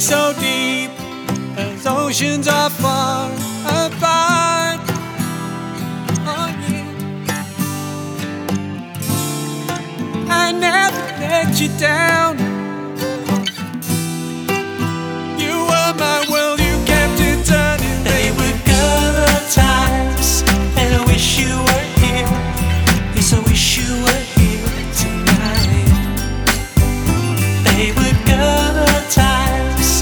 So deep as oceans are far apart. Oh yeah, I never let you down.